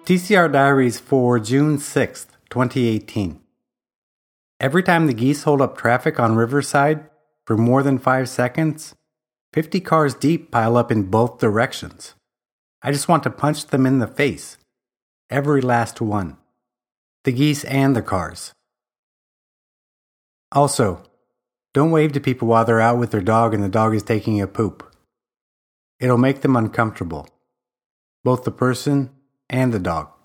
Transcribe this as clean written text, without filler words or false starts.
TCR Diaries for June 6th, 2018. Every time the geese hold up traffic on Riverside for more than 5 seconds, 50 cars deep pile up in both directions. I just want to punch them in the face. Every last one. The geese and the cars. Also, don't wave to people while they're out with their dog and the dog is taking a poop. It'll make them uncomfortable. Both the person and the dog.